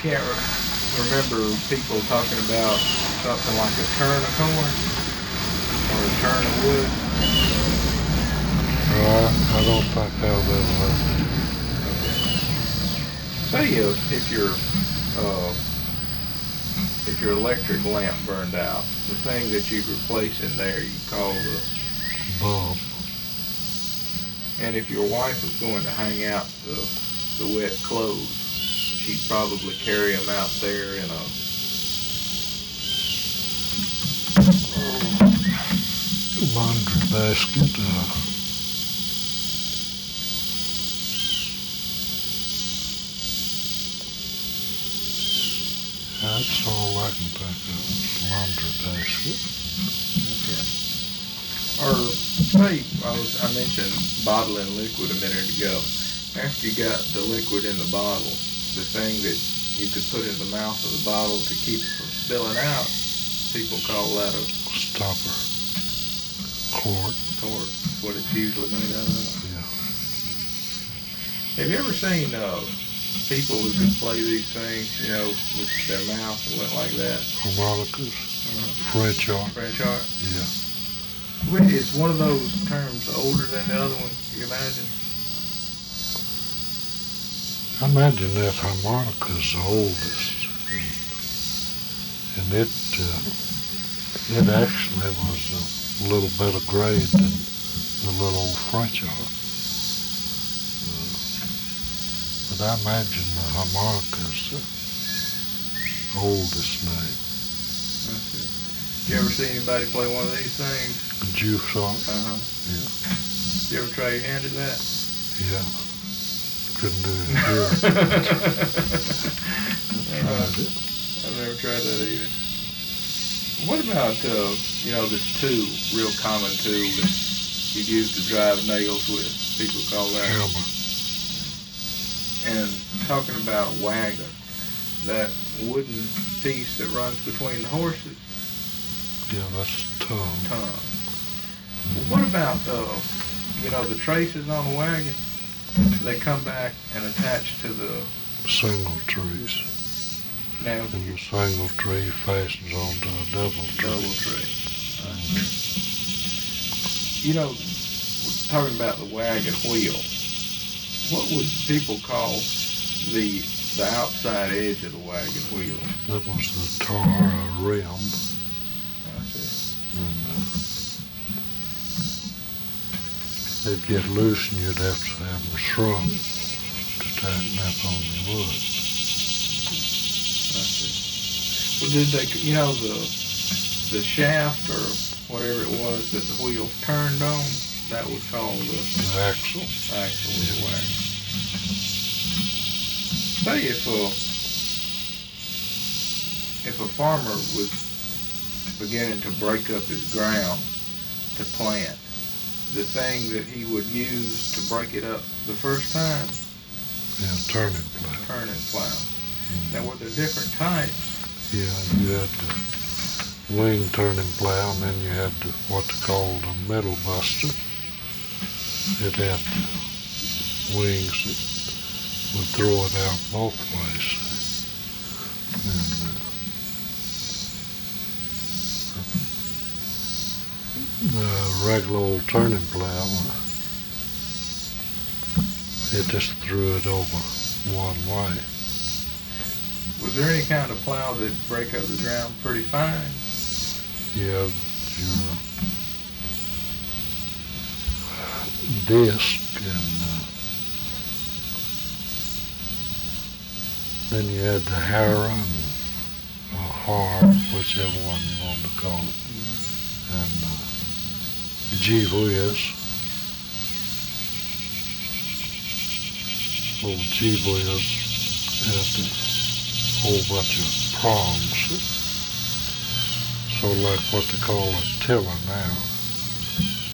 can't remember people talking about something like a turn of corn or a turn of wood. I don't think I've ever heard that. Say uh, if your electric lamp burned out, the thing that you'd replace in there you call the Bulb. and if your wife was going to hang out the wet clothes, she'd probably carry them out there in a Laundry basket. That's all I can think of. Laundry basket. okay. Or say I mentioned bottling liquid a minute ago. After you got the liquid in the bottle, the thing that you could put in the mouth of the bottle to keep it from spilling out, people call that a Stopper. Cork. cork. What it's usually made out of. Yeah. Have you ever seen people who could play these things, with their mouth and went like that? Harmonicas. Uh, French art. French art. Yeah. Is one of those terms older than the other one, you imagine? I imagine that harmonica's the oldest. And it actually was a little better grade than the little old French art. But I imagine the harmonica's the oldest name. That's it. You ever see anybody play one of these things? Juice art. Uh-huh. Yeah. You ever try your hand at that? Yeah. Couldn't do it good. Tried it. I've never tried that either. What about, this tool, real common tool that you use to drive nails with? People call that Hammer. And talking about a wagon, that wooden piece that runs between the horses, Yeah, that's tongue. tongue. Well, what about, the traces on the wagon? They come back and attach to the Single trees. now And the single tree fastens onto a double tree. double tree. Talking about the wagon wheel, what would people call the outside edge of the wagon wheel? That was the tar rim. I see. And they'd get loose and you'd have to have them shrunk to tighten up on the wood. I see. Well, did they, the shaft or whatever it was that the wheel turned on, that was called the axle. axle of the wagon. Say if a farmer was beginning to break up his ground to plant, the thing that he would use to break it up the first time, Yeah, turning plow. turning plow. Now, were there different types? Yeah, you had the wing turning plow, and then you had what they called a middle buster. It had the wings that would throw it out both ways. And the regular old turning plow, it just threw it over one way. Was there any kind of plow that break up the ground pretty fine? You have your disc, and then you had the Harrow and Hart, whichever one you want to call it, and Gee Whiz. Old Gee Whiz had a whole bunch of prongs, so like what they call a tiller now.